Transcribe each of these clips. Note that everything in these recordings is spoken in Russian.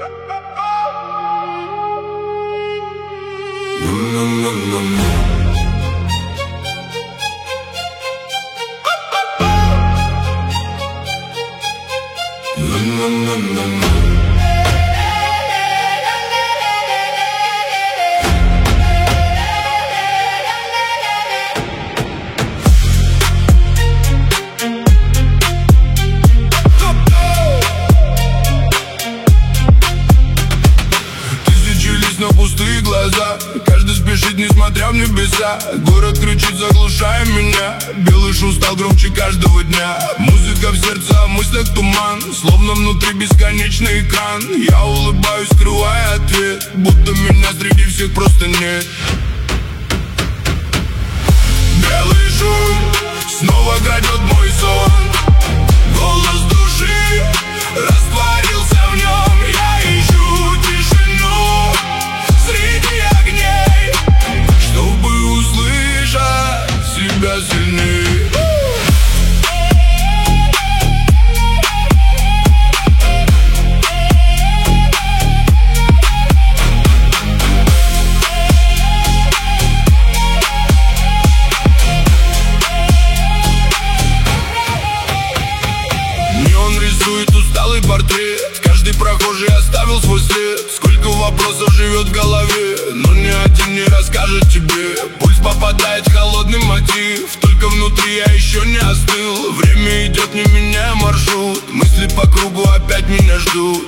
Но пустые глаза, каждый спешит, несмотря в небеса. Город кричит, заглушая меня. Белый шум стал громче каждого дня. Музыка в сердце, а в мыслях туман. Словно внутри бесконечный экран. Я улыбаюсь, скрывая ответ, будто меня среди всех просто нет. Белый шум снова крадет мой сон. Голос души растворился в нем. Я ищу тишину среди огней, чтобы услышать себя сильней. Неон рисует усталый портрет. Каждый прохожий оставил свой след. Сколько вопросов живет в голове, но ни один не расскажет тебе. Пульс попадает в холодный мотив. Только внутри я еще не остыл. Время идет, не меняя маршрут. Мысли по кругу опять меня ждут.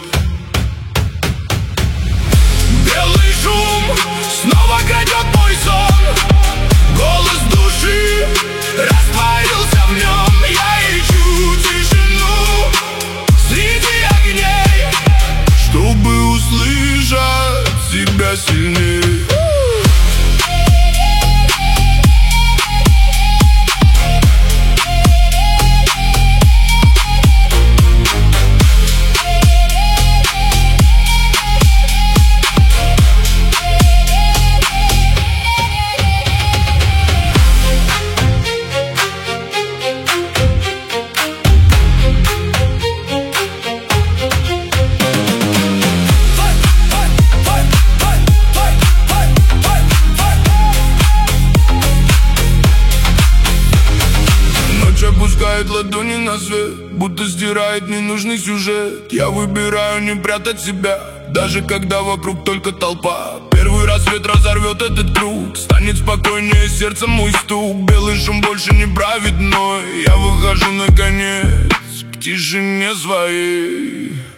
Белый шум снова крадет мой сон. Голос души растворился в нем. Я ищу тишину среди огней, чтобы услышать себя сильнее. Опускает ладони на свет, будто стирает ненужный сюжет. Я выбираю не прятать себя, даже когда вокруг только толпа. Первый рассвет разорвет этот круг, станет спокойнее сердцем мой стук. Белый шум больше не правит мной. Я выхожу наконец к тишине своей.